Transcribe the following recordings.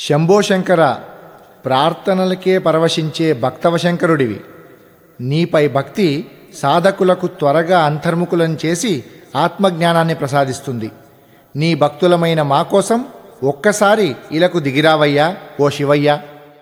శంభోశంకర, ప్రార్థనలకే పరవశించే భక్తవశంకరుడివి. నీపై భక్తి సాధకులకు త్వరగా అంతర్ముఖులను చేసి ఆత్మజ్ఞానాన్ని ప్రసాదిస్తుంది. నీ భక్తులమైన మా కోసం ఒక్కసారి ఇలకు దిగిరావయ్యా ఓ శివయ్యా.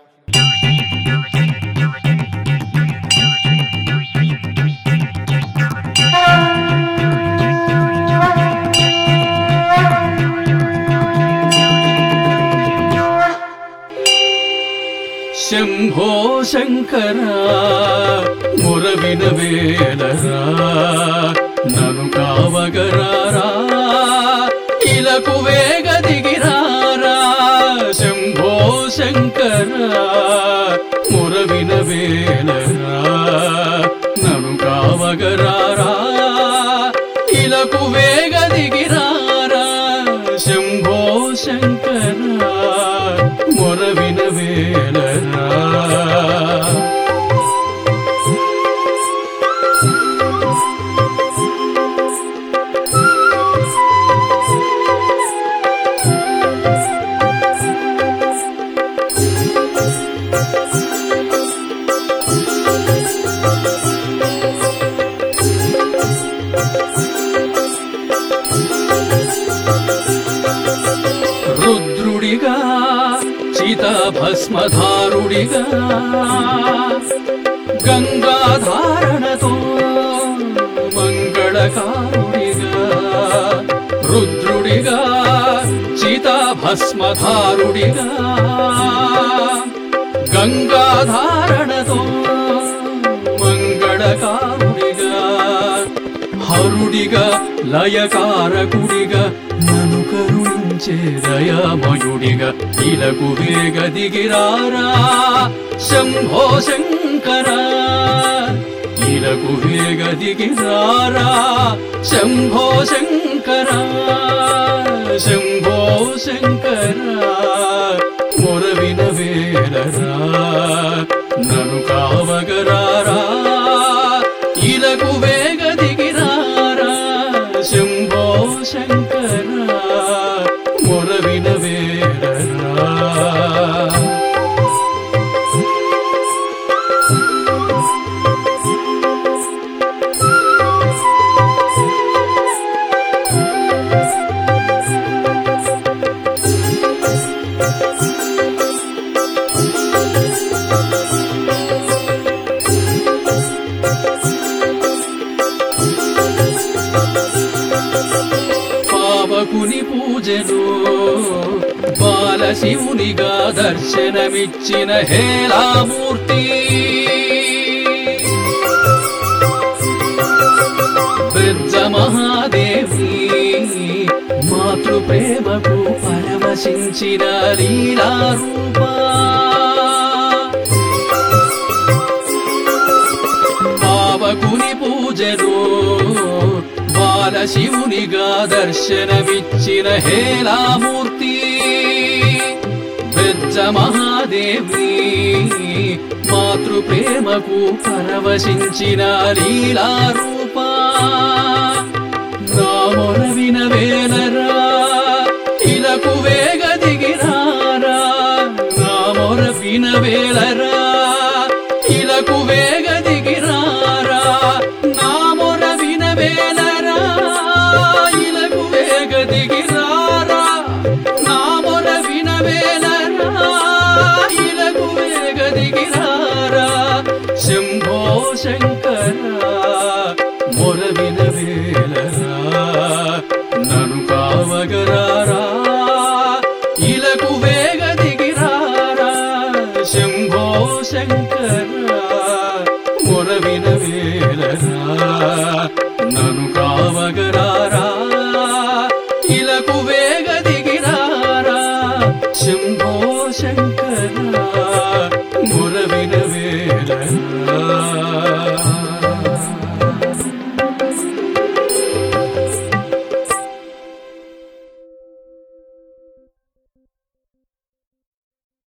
శంభో శంకర మురవిన వేలరా, నను కావగరారా, ఇలకు వేగ దిగిరారా. శంభో శంకర మురవిన వేలరా, నను కావగరారా, ఇలకు వేగ దిగిరారా. శంభో శంకర మొరవిన వేలరా. రుద్రుడిగా చితాభస్మధారుడిగా, గంగాధారణతో మంగళకారుడిగా. రుద్రుడిగా చితాభస్మధారుడిగా, గంగాధారణతో మంగళకారుడిగా. హరుడిగా లయకారకుడిగా, నను కరుణించే దయామయుడిగా, ఇలకు వేగ దిగిరారా. శంభో శంకర ఇలకు వేగ దిగిరారా. శంభో శంకర శంభో శంకర మొరవిన వేలరా, నను కావగరారా, ఇలకు వేగ దిగిరారా. శంభో శంకర మొరవిన వేలరా. పావకుని పూజలో బాలశివునిగా దర్శనమిచ్చిన హేళామూర్తి, బ్రజ మహాదేవి మాతృప్రేమకు పరవశించిన లీలారూపా. పావకుని పూజలో బాలశివునిగా దర్శనమిచ్చిన హేళామూర్తి, బ్రజ మహాదేవి మాతృప్రేమకు పరవశించిన లీలారూపా. నా మొరవిన వేలరా, ఇలకు వేగ దిగిరారా. నా మొరవిన వేలరా, ఇలకు వేగ దిగిరారా. నా మొరవిన వేలరా, ఇలకు వేగ దిగిరారా. నా మొరవిన వేలరా, ఇలకు వేగ దిగిరారా. శంభో శంకర మొరవిన వేలరా, నను కావగరారా, ఇలకు వేగ దిగిరారా. శంభో శంకర మొరవిన వేలరా, నను కావగరారా, ఇలకు వేగ దిగిరారా. శంభో శంకర మొరవిన వేలరా.